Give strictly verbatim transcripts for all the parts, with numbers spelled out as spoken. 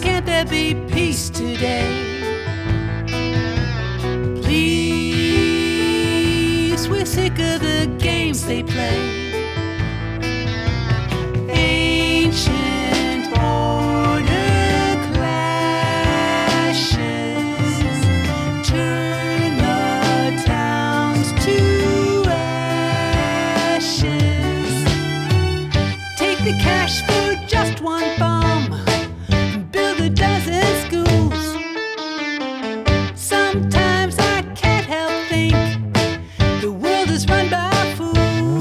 can't there be peace today? Please, we're sick of the games they play. Ancient order clashes, turn the towns to ashes. Take the cash for just one bomb, build a dozen schools. Sometimes I can't help think the world is run by fools.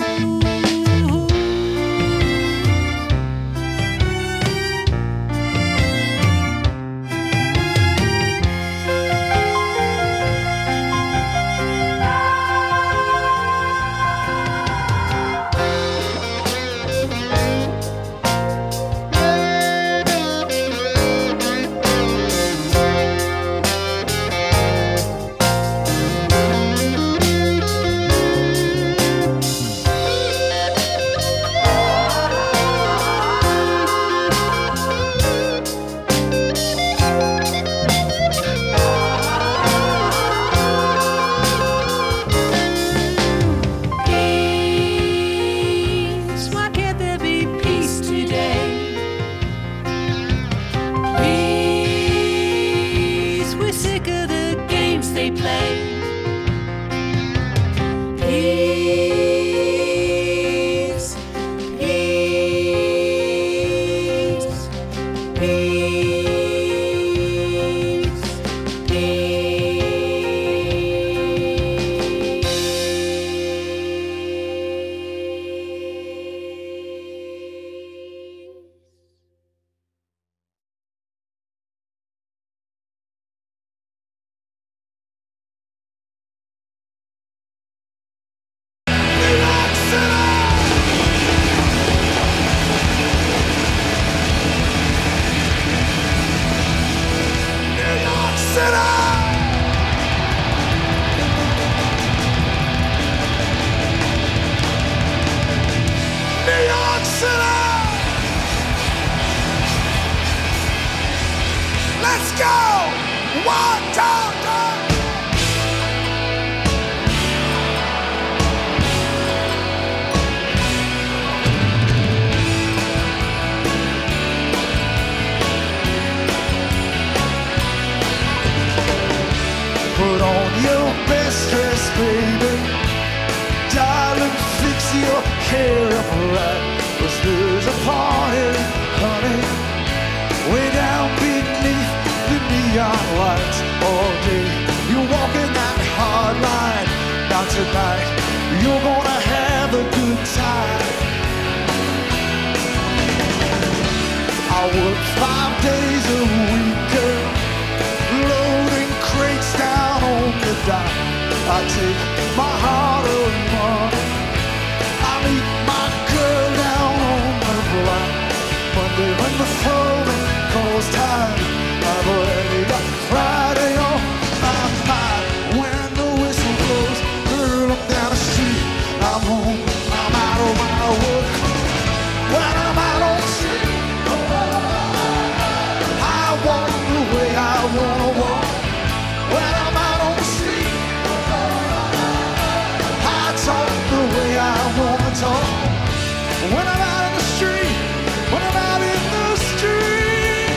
They play. Peace, peace, peace, Let's go! One, two, three! Put on your best dress, baby. Darling, fix your hair up right. 'Cause there's a party, honey, way down beneath the neon lights. All day you're walking that hard line. Now tonight you're gonna have a good time. I work five days a week, girl, loading crates down on the dock. I take my heart of money, I meet my girl down on the block. Monday when the phone calls time, I've already got Friday on my mind. When the whistle blows, girl, I'm down the street. I'm home, I'm out of my work. When I'm out on the street, I walk the way I wanna walk. When I'm out on the street, I talk the way I wanna talk. When I'm out in the street, when I'm out in the street.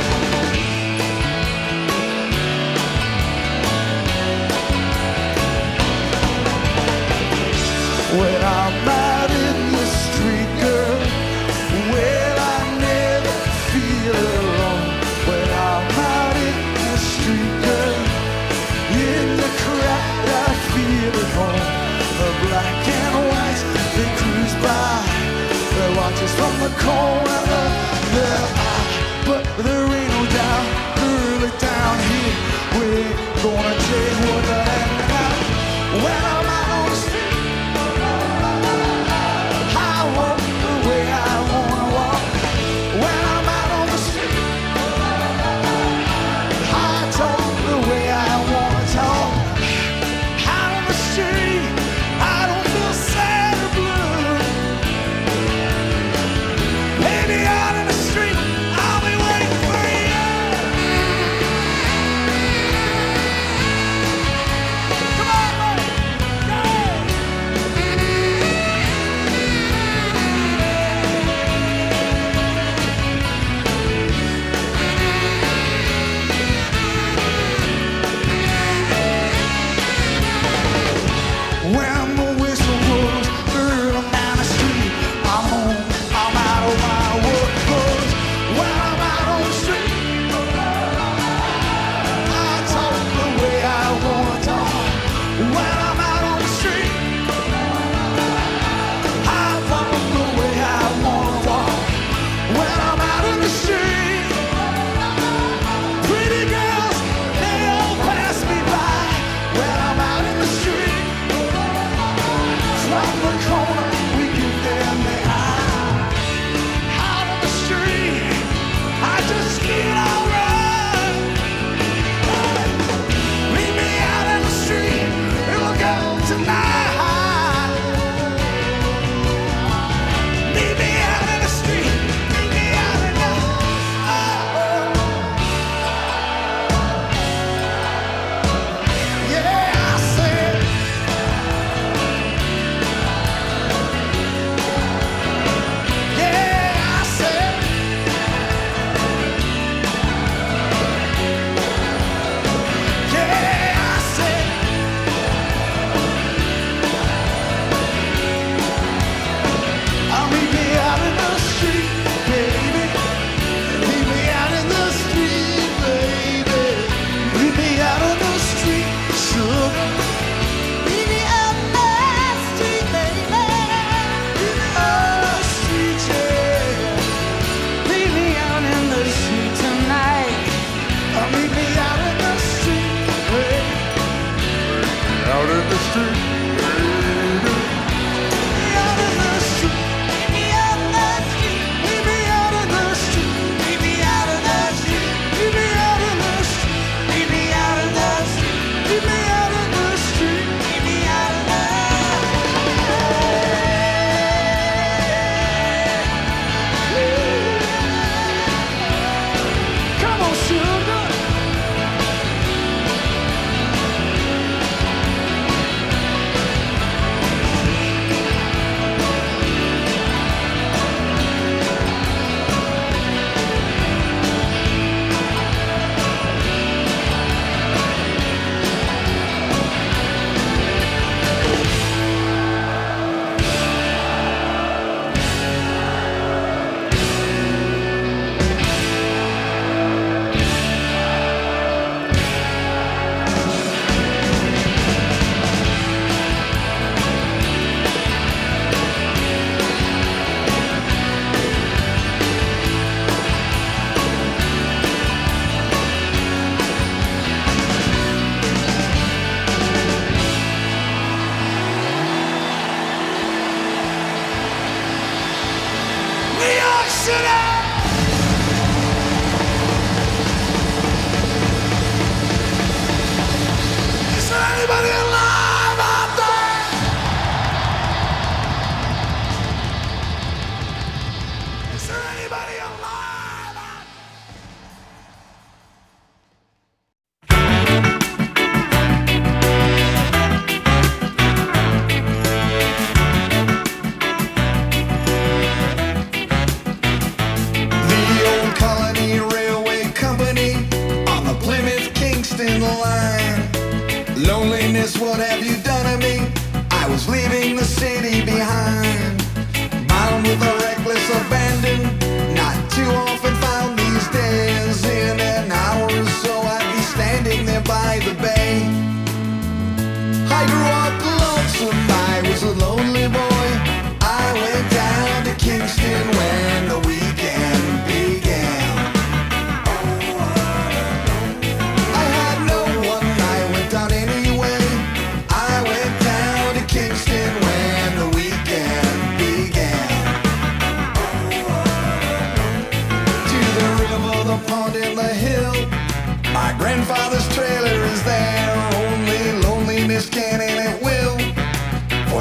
When I'm out in the street, girl, well, I never feel alone. When I'm out in the street, girl, in the crowd I feel at home. The black and white, they cruise by, they watch us from the corner of their eye. But there ain't no doubt, early down here, we're gonna take what the heck out. When I'm out on the street, I walk the way I wanna walk. When I'm out on the street, I talk the way I wanna talk. Out on the street, I don't feel sad or blue. Baby, out in the street, I'll be waiting for you.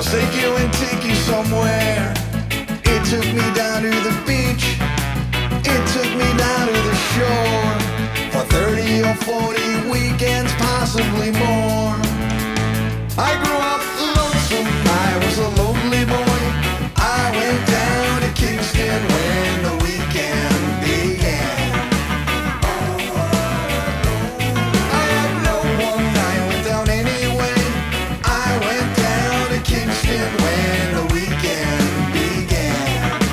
was thinking we'd take you somewhere. It took me down to the beach. It took me down to the shore. For thirty or forty weekends, possibly more. I grew up lonesome, I was a lonely boy. I went down to Kingston when the weekend began. I had no one, I went down anyway. I went down to Kingston when the weekend began.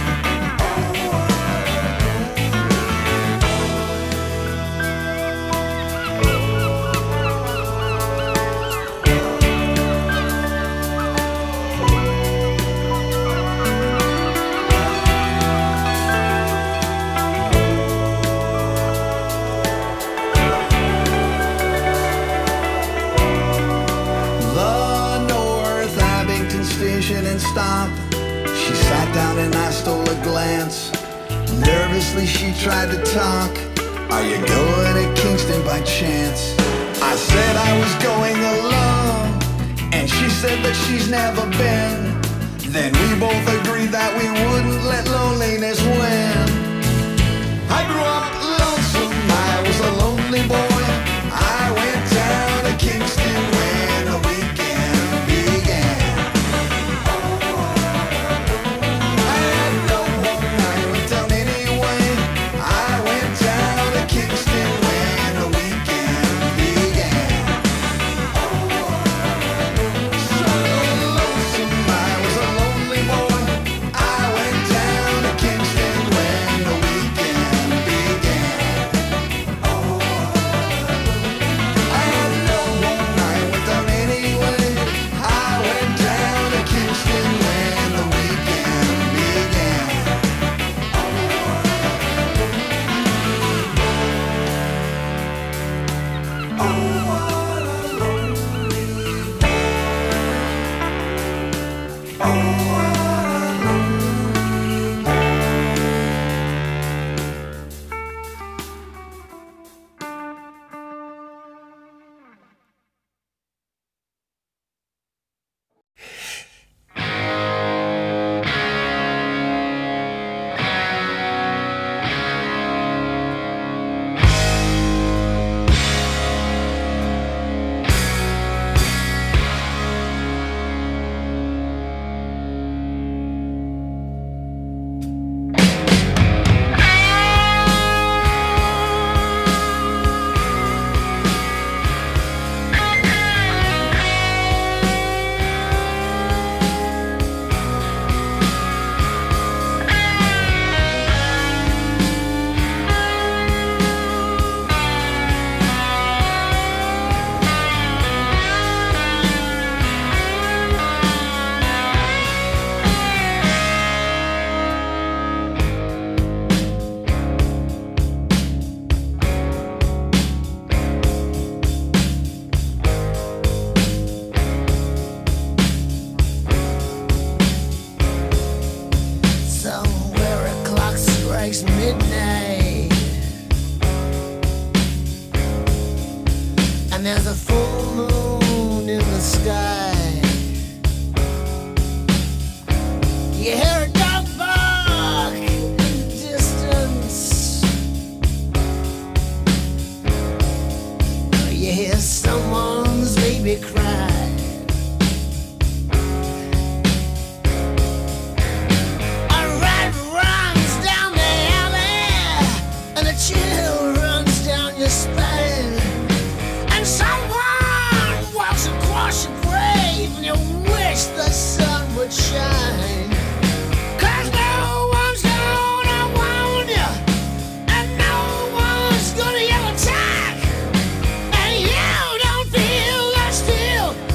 And stop. She sat down and I stole a glance. Nervously she tried to talk. Are you going to Kingston by chance? I said I was going alone, and she said that she's never been. Then we both agreed that we wouldn't let loneliness win. I grew up lonesome, I was a lonely boy. I went down to Kingston when the weekend began. Midnight, and there's a full moon in the sky. You hear a dog bark in the distance. You hear someone's baby cry. Chill runs down your spine, and someone walks across your grave, and you wish the sun would shine. 'Cause no one's gonna warn you, and no one's gonna yell attack, and you don't feel that still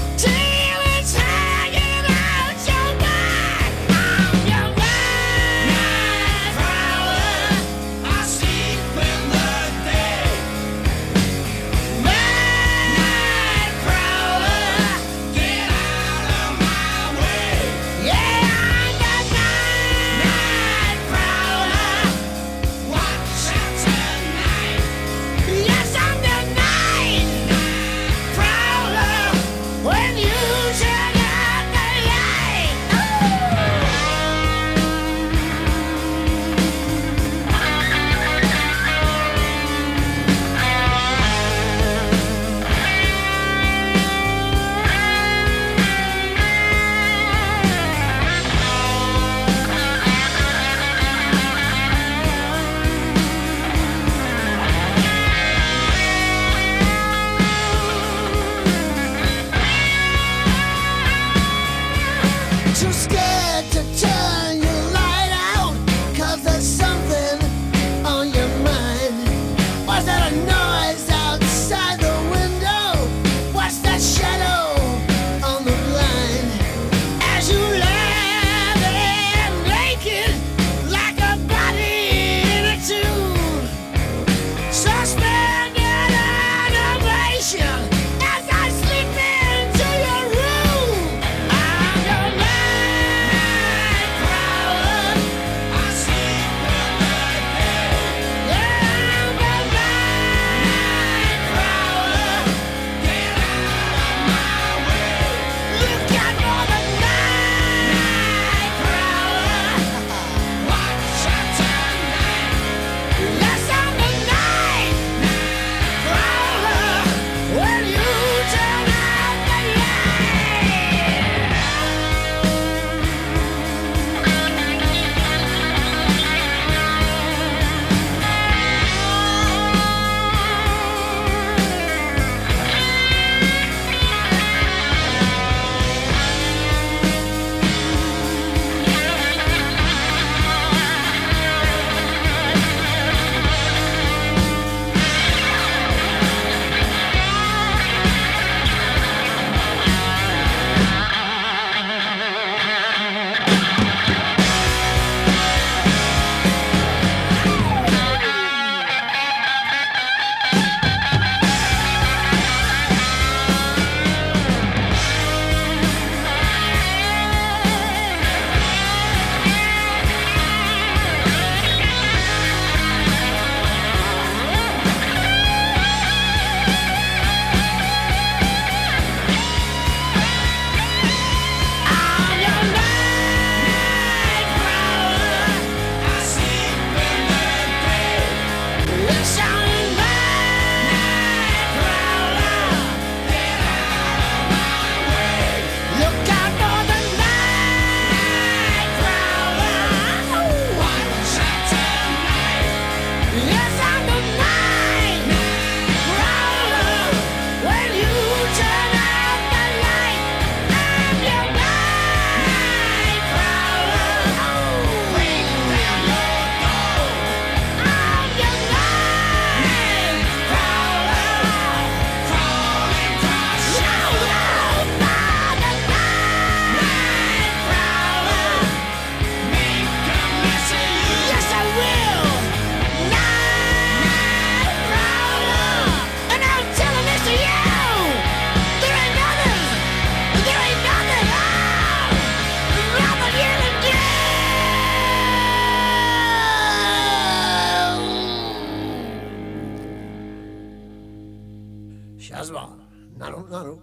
Shazwa, Nano, Nano.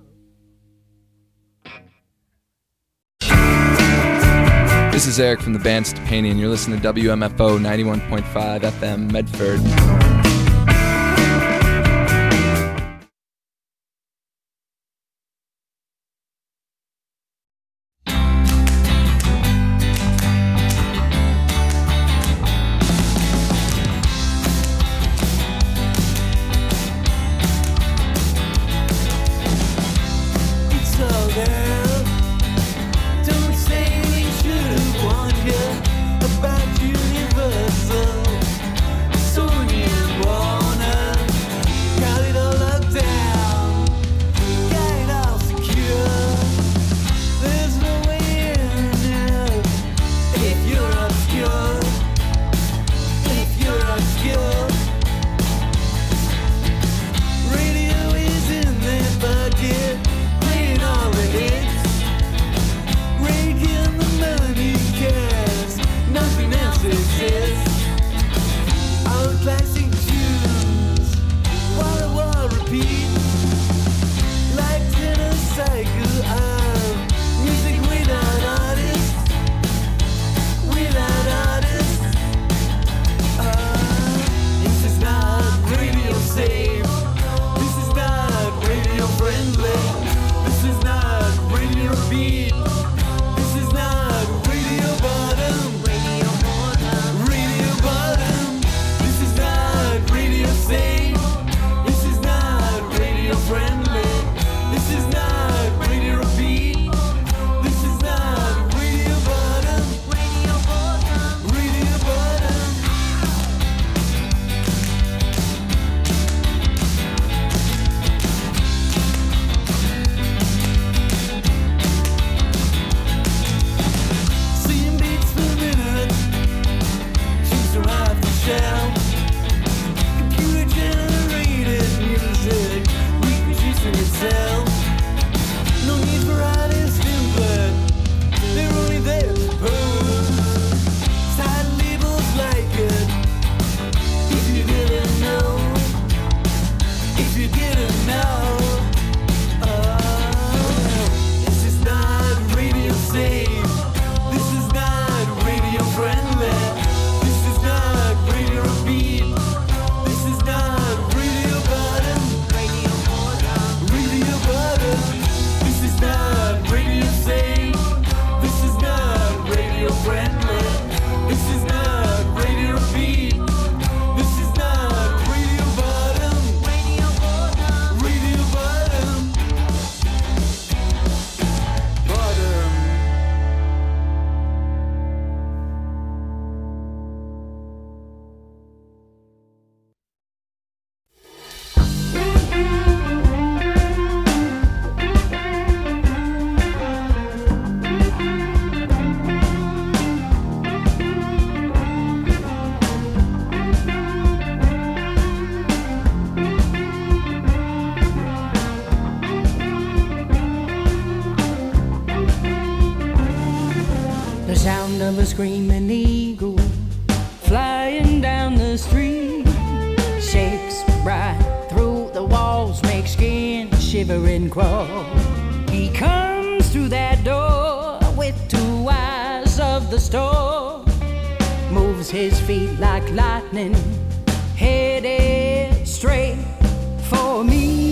This is Eric from the band Stupani, and you're listening to W M F O ninety-one point five F M Medford. Of a screaming eagle flying down the street shakes right through the walls, makes skin shiver and crawl. He comes through that door with two eyes of the storm, moves his feet like lightning, headed straight for me.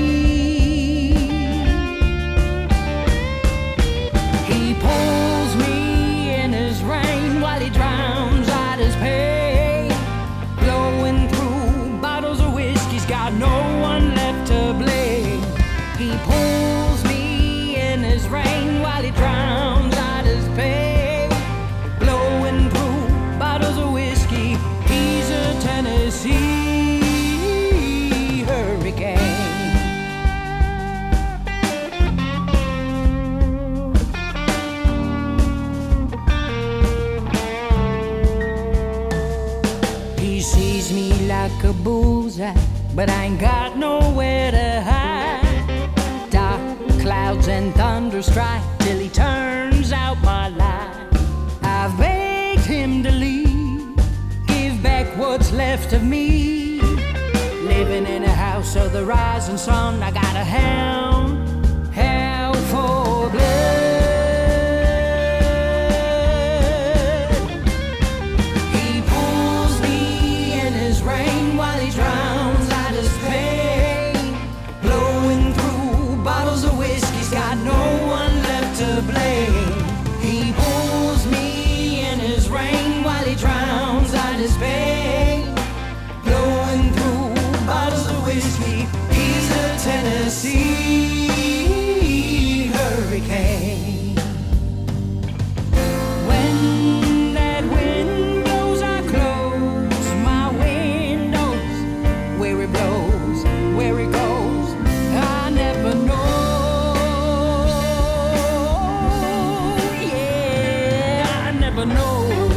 He pulls me while he drowns out his pain, blowing through bottles of whiskey's got no one left to blame. He pulls me in his rain while he drowns out his pain, blowing through bottles of whiskey. He's a Tennessee hurricane. Like a bullseye, but I ain't got nowhere to hide. Dark clouds and thunder strike till he turns out my light. I've begged him to leave, give back what's left of me. Let living in a house of the rising sun. I got a hound, hell for blood. He pulls me in his rain while he drowns out his pain, blowing through bottles of whiskey's got no one left to blame. He pulls me in his rain while he drowns out his pain, blowing through bottles of whiskey. He's a Tennessee hurricane. When that wind blows, I close my windows. Where it blows, where it goes, I never know. Yeah, I never know.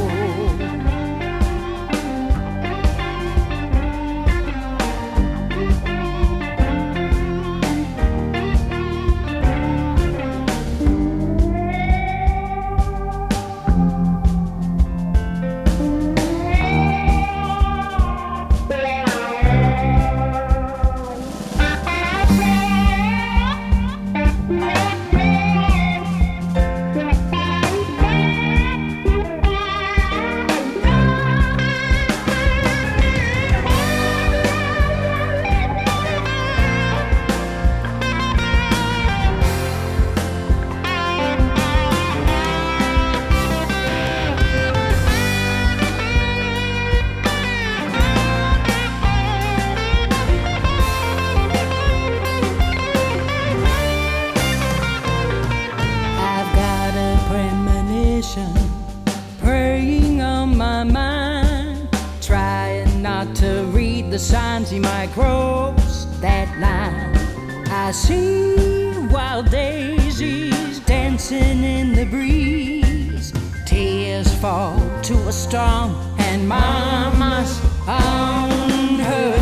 Praying on my mind, trying not to read the signs he might cross that line. I see wild daisies dancing in the breeze, tears fall to a storm, and mama's on her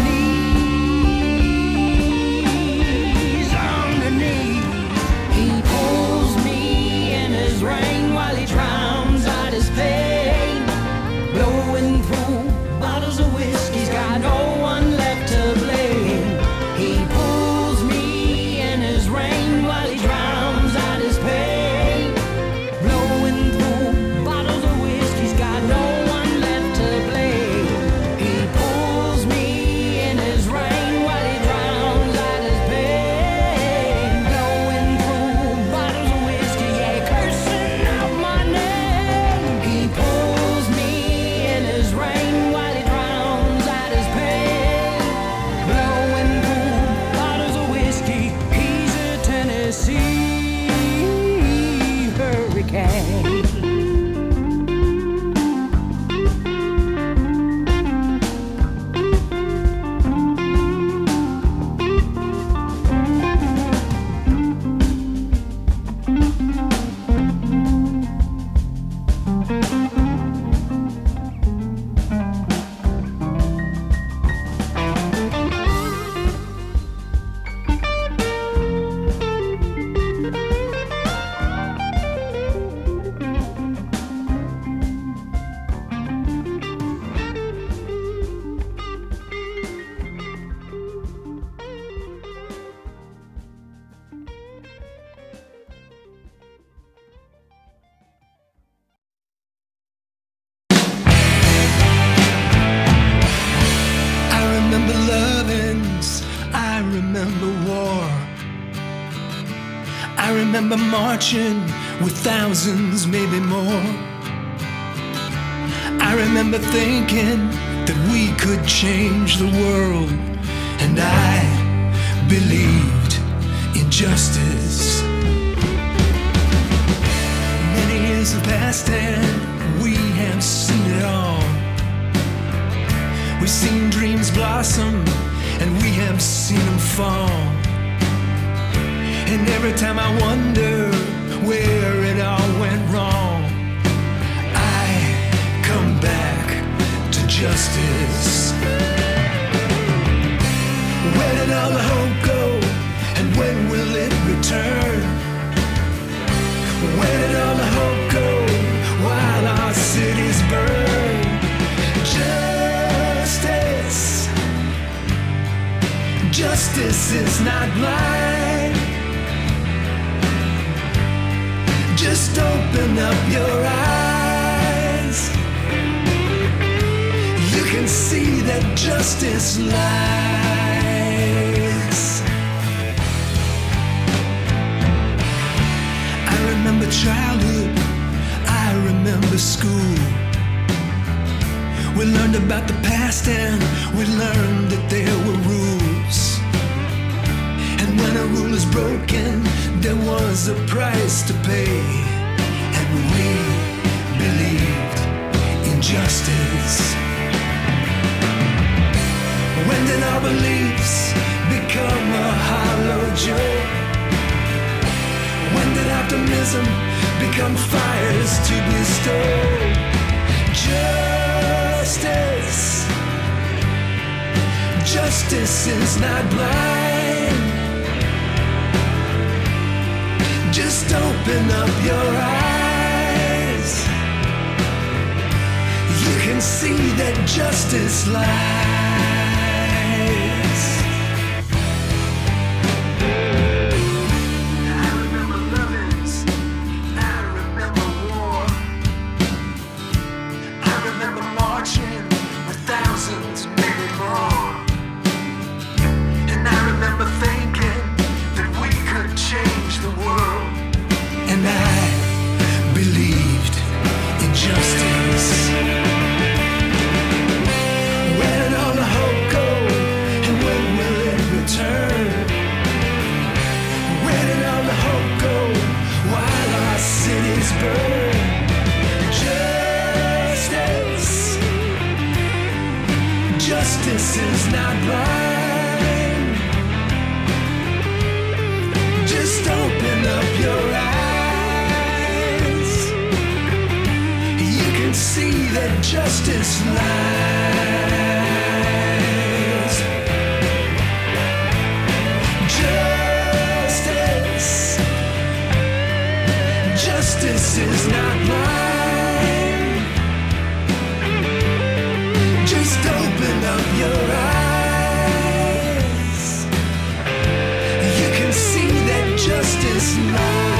knees, on her knees. He pulls me in his rain while he drowns out his pain, blowing through bottles of whiskey's got no one left to blame. He pulls me in his rain while he drowns out his pain, blowing through bottles of whiskey's got no one left to blame. He pulls me in his rain while he drowns out his pain, blowing through bottles of whiskey, yeah, cursing out my name. He pulls me in his rain while he drowns out his pain, blowing through bottles of whiskey. He's a Tennessee hurricane. I remember lovings, I remember war. I remember marching with thousands, maybe more. I remember thinking that we could change the world, and I believed in justice. Many years have passed and we have seen it all. We've seen dreams blossom and we have seen them fall. And every time I wonder where it all went wrong, I come back to justice. Where did all the hope go, and when will it return? Where did all the hope go while our cities burn? Justice, Justice is not blind. Just open up your eyes. You can see that justice lies. I remember childhood, I remember school. We learned about the past and we learned that there were rules. And when a rule is broken, there was a price to pay. And we believed in justice. When did our beliefs become a hollow joke? When did optimism become fires to bestow? Justice, justice is not blind. Just open up your eyes. You can see that justice lies. I remember lovings, I remember war. I remember marching with thousands, maybe more. And I remember thinking that we could change the world. And I believed in justice. Where did all the hope go? And when will it return? Where did all the hope go while our cities burn? Justice is not blind. Just open up your eyes. You can see that justice lies. Justice, justice is not blind. Just open up your eyes. You can see that justice lies.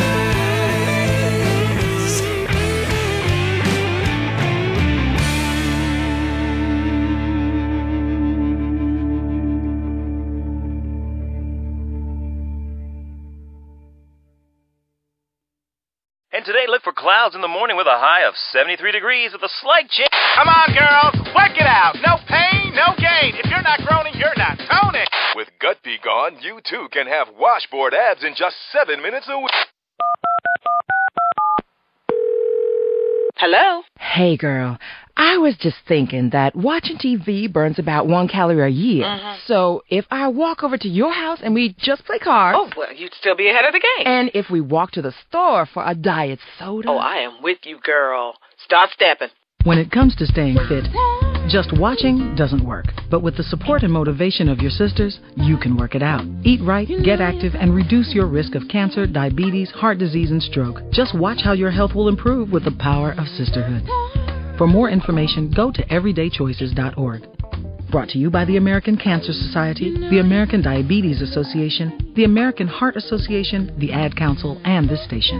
And today, look for clouds in the morning with a high of seventy-three degrees with a slight chance. Come on, girls, work it out. No pain, no gain. If you're not groaning, you're not toning. With Gut Be Gone, you too can have washboard abs in just seven minutes a week. Hello? Hey, girl. I was just thinking that watching T V burns about one calorie a year. Mm-hmm. So if I walk over to your house and we just play cards... Oh, well, you'd still be ahead of the game. And if we walk to the store for a diet soda... Oh, I am with you, girl. Start stepping. When it comes to staying fit, just watching doesn't work. But with the support and motivation of your sisters, you can work it out. Eat right, get active, and reduce your risk of cancer, diabetes, heart disease, and stroke. Just watch how your health will improve with the power of sisterhood. For more information, go to everyday choices dot org. Brought to you by the American Cancer Society, the American Diabetes Association, the American Heart Association, the Ad Council, and this station.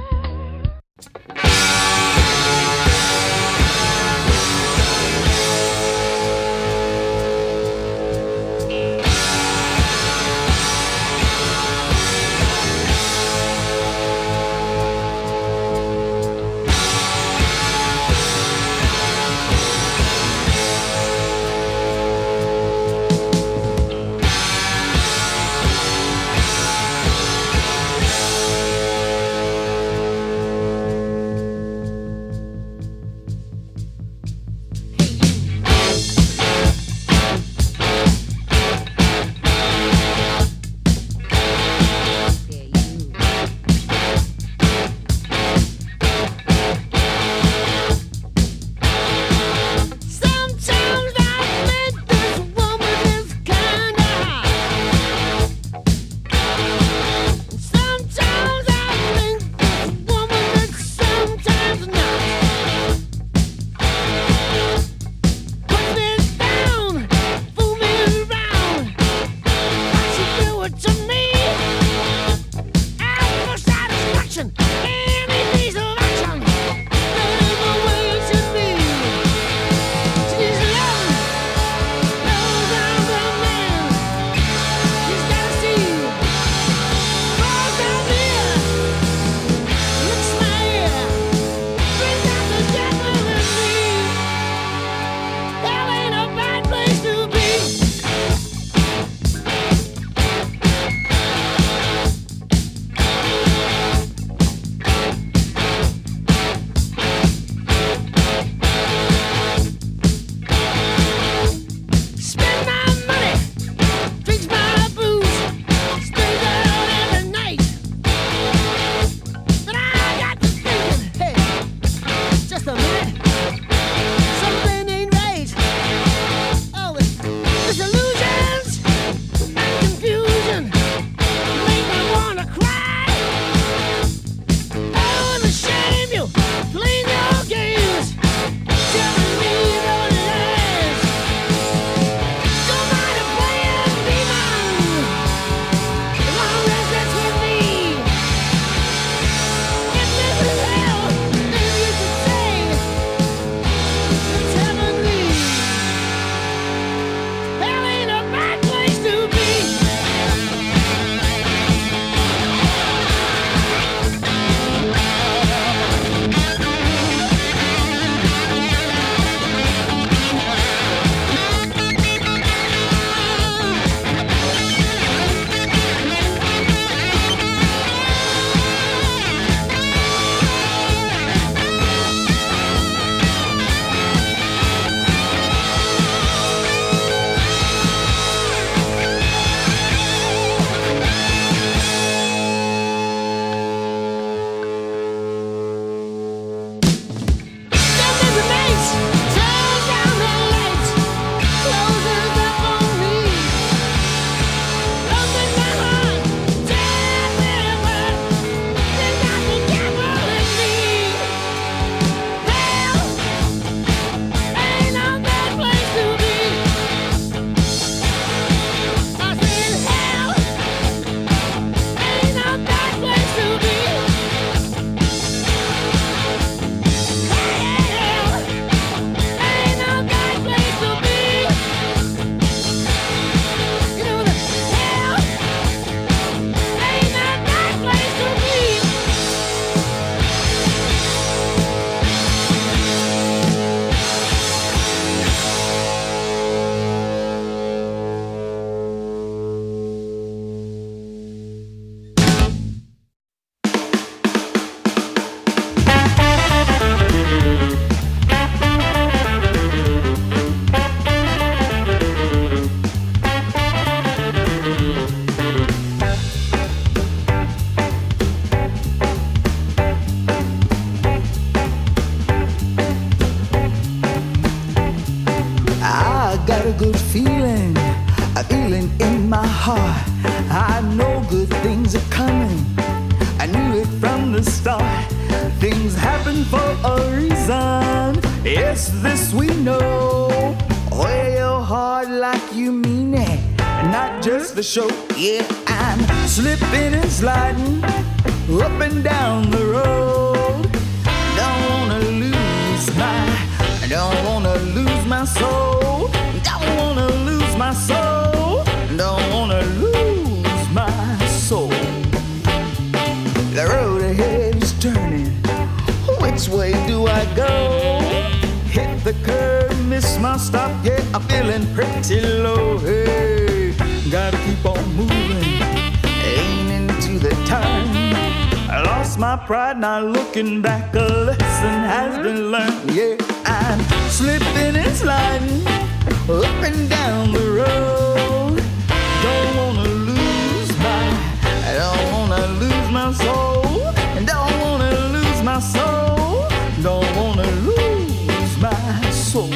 I know good things are coming. I knew it from the start. Things happen for a reason. Yes, this we know. Wear your heart like you mean it, not just the show. Yeah, I'm slipping and sliding up and down the road. Don't wanna lose my, don't wanna lose my soul. Don't wanna lose my soul. Don't wanna lose my soul. The road ahead is turning. Which way do I go? Hit the curb, miss my stop. Yeah, I'm feeling pretty low. Hey, gotta keep on moving, aiming to the turn. I lost my pride, not looking back. A lesson has been learned. Yeah, I'm slipping and sliding up and down the road. Don't wanna lose my, I don't wanna lose my soul. Don't wanna lose my soul. Don't wanna lose my soul.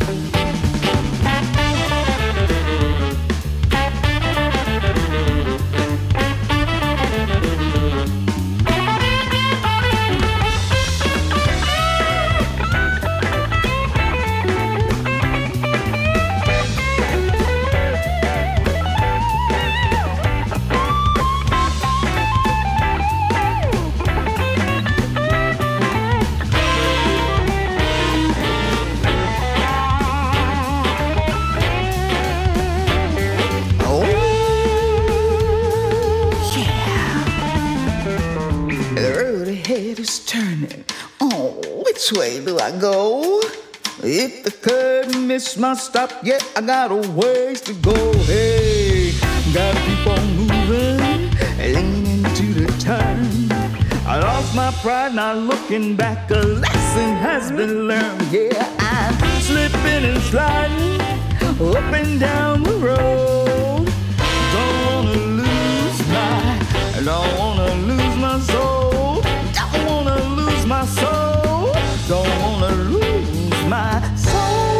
Turning. Oh, which way do I go? Hit the curb, miss my stop. Yeah, I got a ways to go. Hey, gotta keep on moving, leaning to the turn. I lost my pride, not looking back. A lesson has been learned. Yeah, I'm slipping and sliding up and down the road. Don't wanna lose my, don't wanna lose my soul. Don't wanna lose my soul. Don't wanna lose my soul.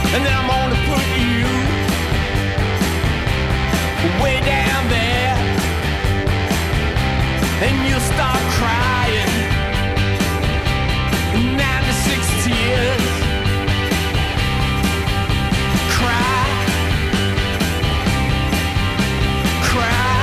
and then I'm gonna put you way down there, and you'll start crying, ninety-six tears. Cry, cry.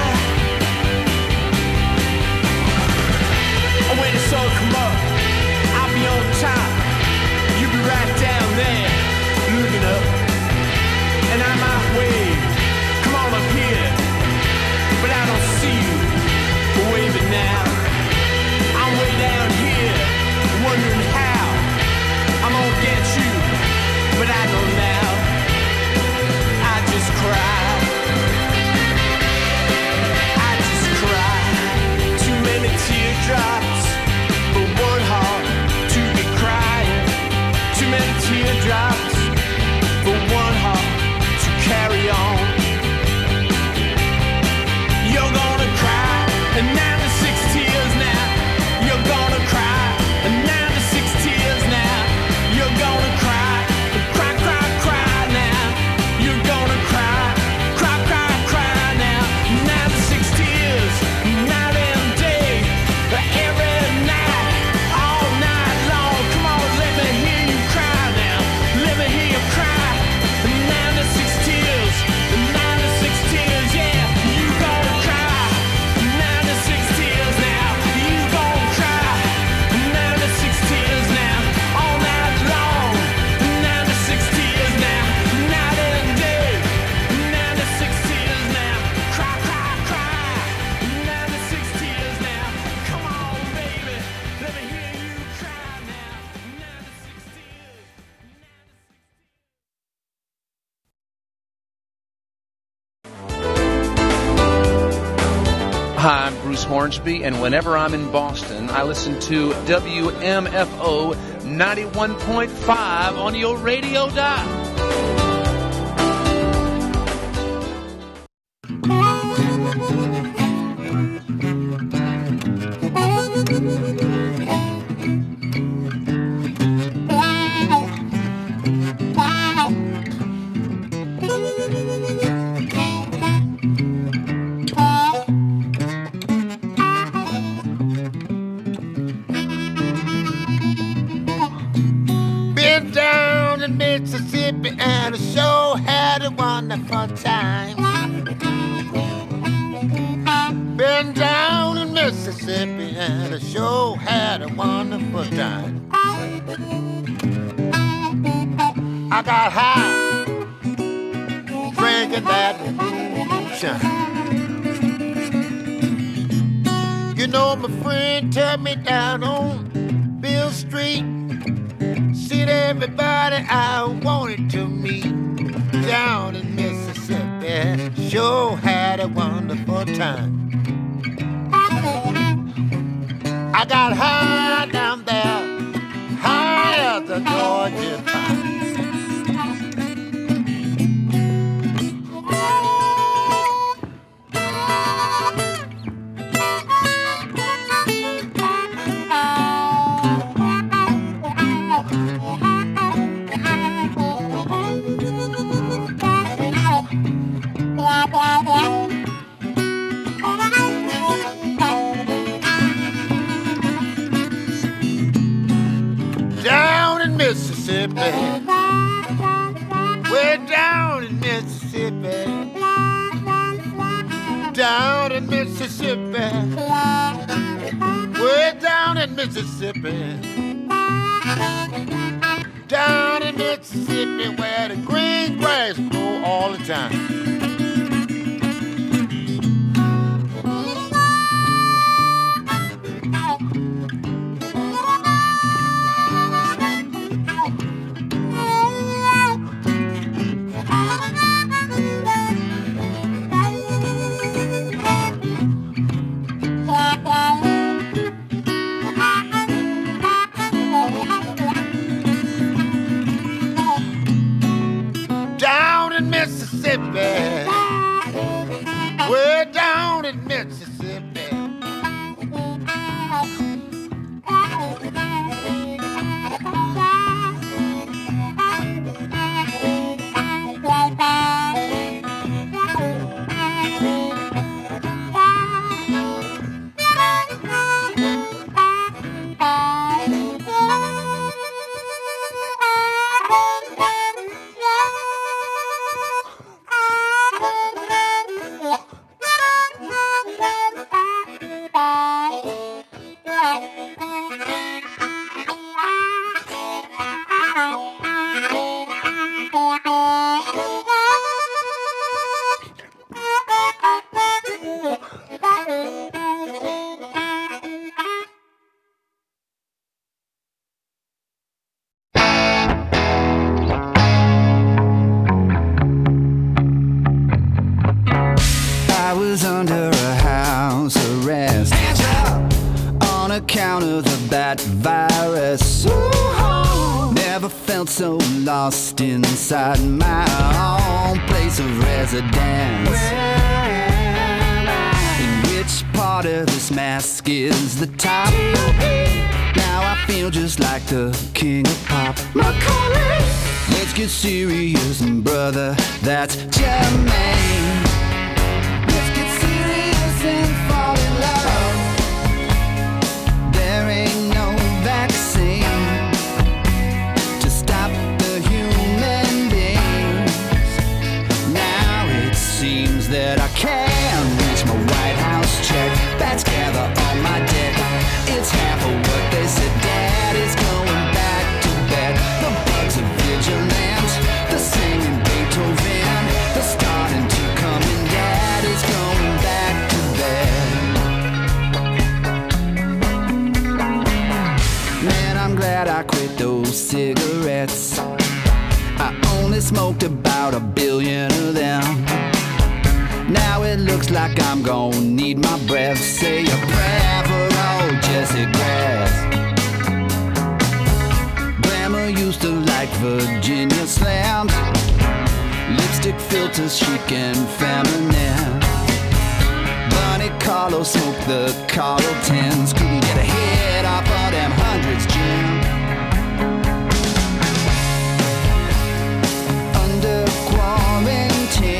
When the sun come up, I'll be on top. You be right down there, looking up, and I might wave, come on up here, but I don't see you waving now. I'm way down here, wondering how I'm gonna get you, but I know now. I just cry, I just cry. Too many teardrops for one heart to be crying. Too many teardrops for one heart to carry on. You're gonna cry, and ninety-six tears now. You're gonna cry, and ninety-six tears now. You're gonna cry, cry, cry, cry now. You're gonna cry, cry, cry, cry now. ninety-six tears, night and day, every night, all night long. Come on, let me hear you cry now. Let me hear you cry. ninety-six tears, ninety-six tears, yeah. You gonna cry, ninety-six tears now. You gonna cry, ninety-six tears now. All night long, ninety-six tears now. Night and day, ninety-six tears now. Cry, cry, cry, ninety-six tears now. Come on, baby, let me hear you cry now. ninety-six tears. Hi, I'm Bruce Hornsby, and whenever I'm in Boston, I listen to W M F O ninety-one point five on your radio dial. Been down in Mississippi and I sure had a wonderful time. Been down in Mississippi and I sure had a wonderful time. I got high, drinking that moonshine. You know my friend took me down on Bill Street. Seen everybody I wanted to meet down in Mississippi. Sure had a wonderful time. I got high down there, high as the Georgia pine. Down in Mississippi, way down in Mississippi, down in Mississippi, way down in Mississippi, down in Mississippi where the green grass grow all the time. Down in Mississippi, counter that virus. Ooh, never felt so lost inside my own place of residence. In which part of this mask is the top? Now I feel just like the king of pop. Macaulay. Let's get serious, brother, that's Jermaine. Let's get serious and fall in love. There ain't no vaccine to stop the human beings. Now it seems that I can reach my White House check. Bats gather on my deck. It's half of what they said. Dad is going back to bed. The bugs are vigilant. The singing Beethoven. The starting to come and Dad is going back to bed. Man, I'm glad I quit those cigarettes. I only smoked about a billion of them. Now it looks like I'm gonna need my breath. Say a prayer for old Jesse Grass. Grandma used to like Virginia slams. Lipstick filters chic and feminine. Bunny Carlos smoked the Carltons. Couldn't get a hit off of them hundreds, Jim. Under quarantine,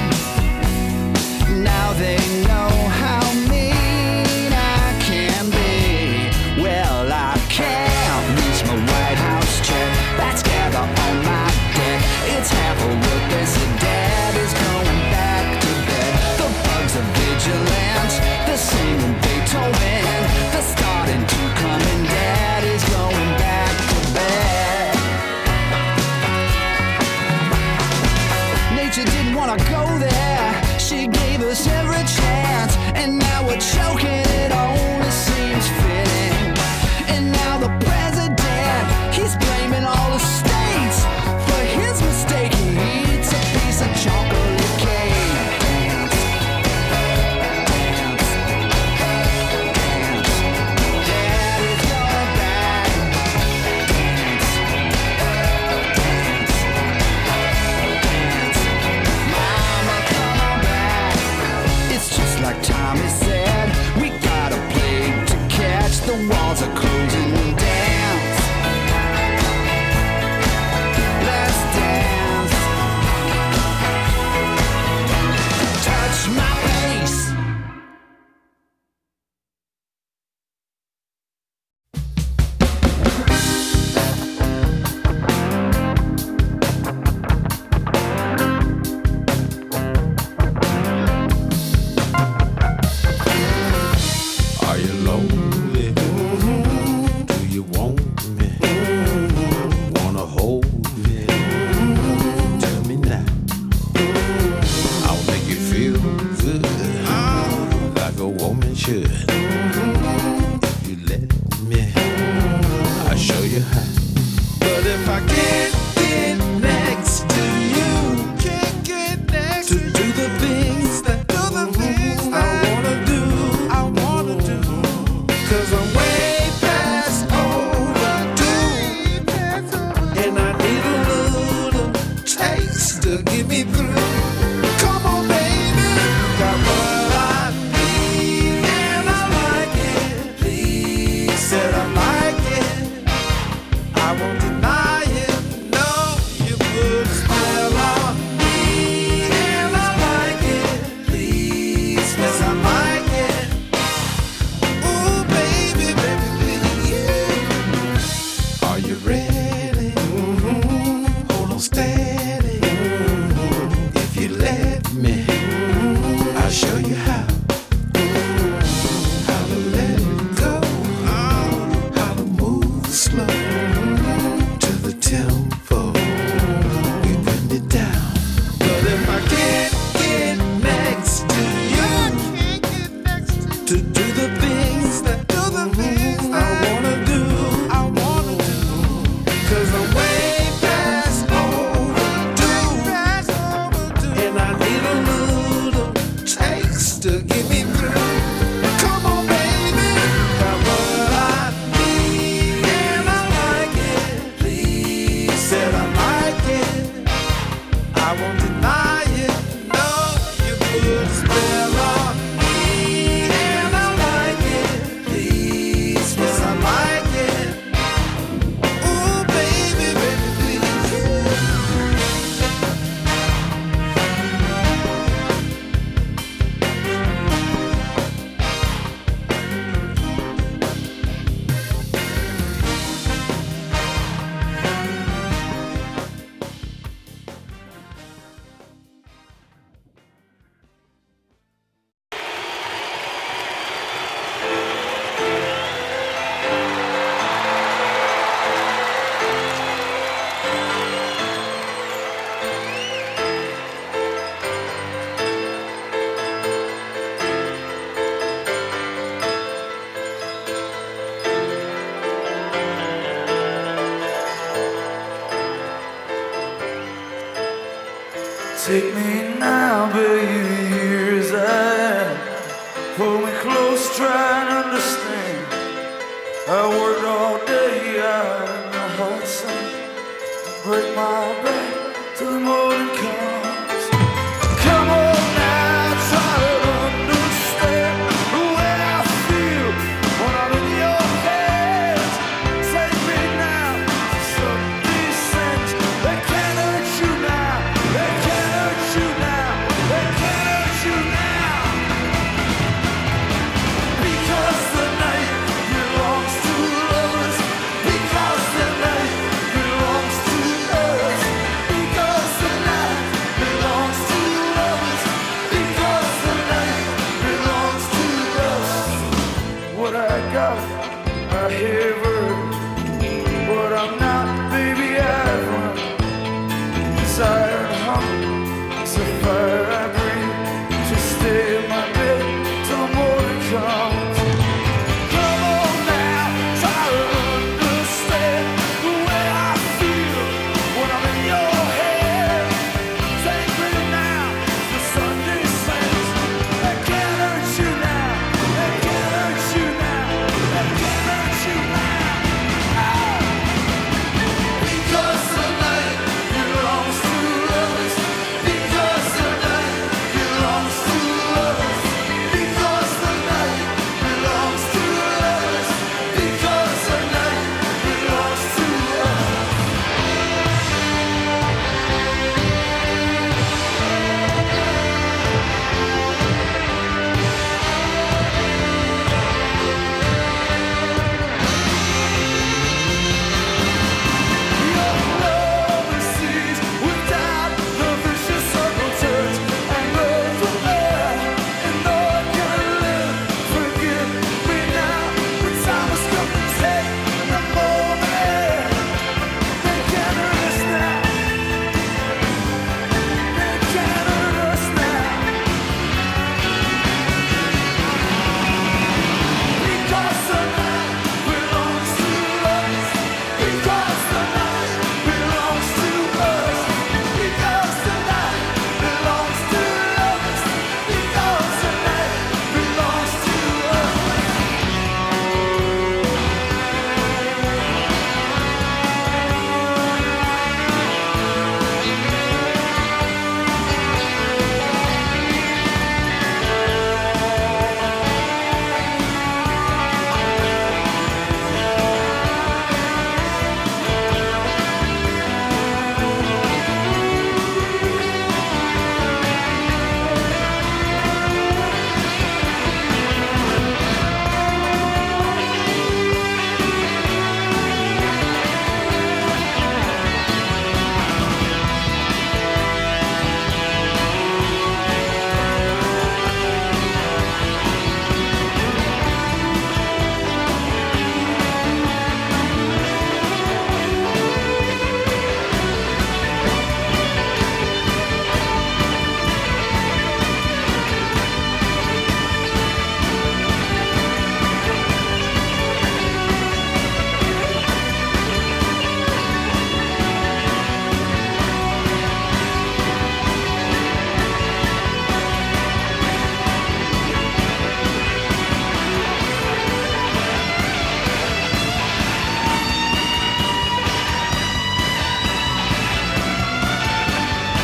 now they know how mean I can be. Well, I can't reach my White House check. Bats gather on my deck. It's half of what they said. Dad is going back to bed. The bugs are vigilant. They're singing Beethoven. They're starting to come and Dad is going back to bed. Nature didn't want to go there. She gave us every chance, and now we're choking. It only seems fitting. And now the president, he's blaming all the states for his mistake. He eats a piece of chocolate cake. Dance, dance, dance. Dad is going back. Dance, dance, dance. Mama, come on back. It's just like Tommy said, we got a plague to catch. The walls are closing. Dance, let's dance. Touch my face. Are you lonely? Do you want me? Wanna hold me? Tell me now. I'll make you feel good, like a woman should. If you let me, I'll show you how. But if I can't get next to you, can't get next to do the things that do the things I wanna do, I wanna do. Cause I'm way past overdue, and I need a little taste to get me through. Come on, baby, got what I need, and I like it. Please, said I like it. I won't deny it. No, you put a spell on me, and I like it. Please, yes, I like it. Ooh, baby, baby, please. Are you ready? Hold on steady. I won't deny it. No, you put a spell on me, and I like it. Please, yes, I like it. Ooh, baby, baby, please. Take me now, baby, here's I am. Pull me close, try and understand. I worked all day out in the hot sun, break my back till the morning comes. Come on now, try to understand the way I feel when I'm in your hands. Take me now to some these things that can't hurt you now. They can't hurt you now. They can't hurt you now. Because the night belongs to lovers. Because the night belongs to us. Because the night belongs to lovers. Because the night belongs to us. What I got, I have earned. What I'm not, baby, I've run. Desire and hunger, it's a fire.